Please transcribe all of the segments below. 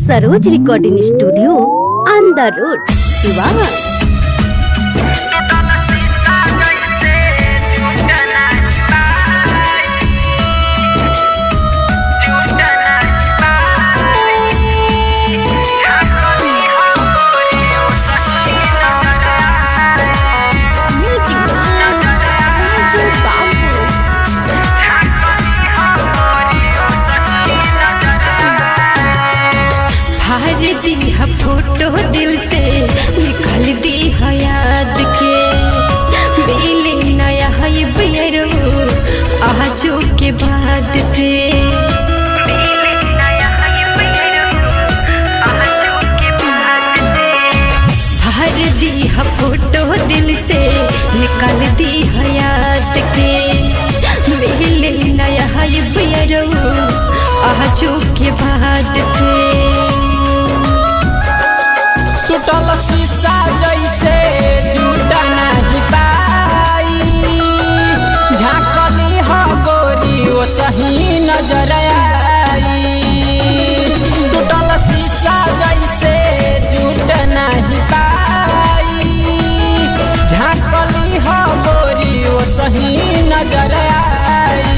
Saroj recording studio on the road Siwan. Photo दिल से निकाल दी है याद के बेले नया है बेरो आजो के बाद से हर दी है फोटो दिल से निकाल दी है याद के बेले नया है बेरो आजो के बाद से टूटल शीशा जैसे जुटा नहीं पाई झाँकली हो गोरी वो सही नजर आई। टूटल शीशा जैसे जुटा नहीं पाई झाँकली हो गोरी वो सही नजर आई।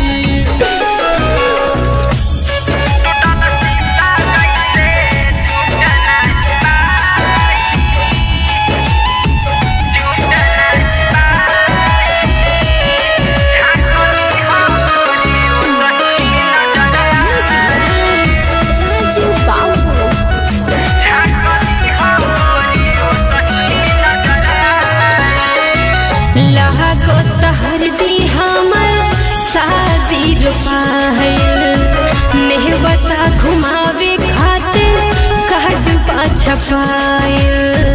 हर दी हमर शादी रुपायल नेहबता घुमावे खातिर कहत पाछा पायल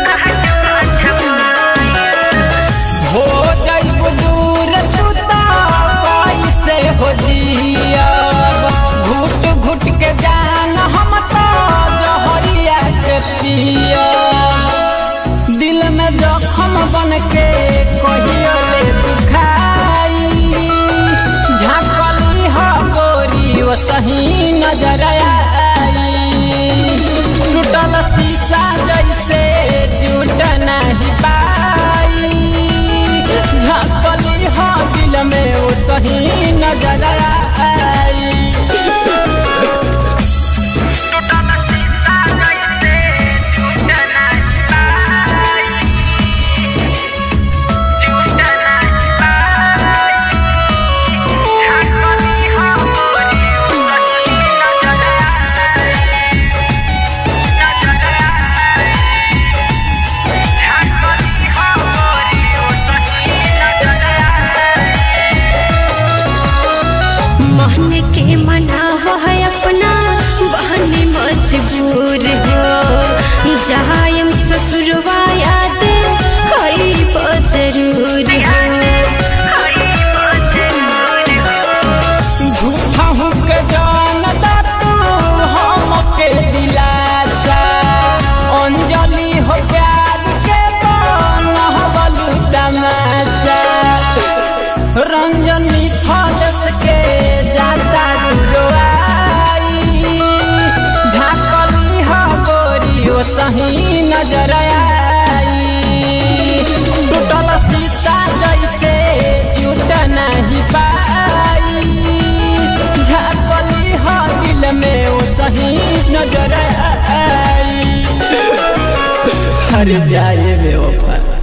हो जाइब दूर तू तो कैसे हो जिया घुट घुट के जान हम तो जहरिया के पिया दिल में जखम बन के कहियो ले दुखाई झाँकली हो गोरी वो सही नजर आई। टूटल शीशा जैसे जुट नहीं पाई झाँकली हो दिल में वो सही नजर आई। के मनावा है अपना बहनी मजबूर हो जायम ससुरवा याद है जरूर हो झूठा हूँ के जान तू हमके दिलासा अंजलि हो प्यार के बनहबलू तमाशा रंजन मिथालस के जाता दुआई झाँकली हो गोरी वो सही नजर आई। टूटल शीशा जैसे जुट नहीं पाई झाँकली हो दिल में वो सही नजर आई। हर जाए बेवफा।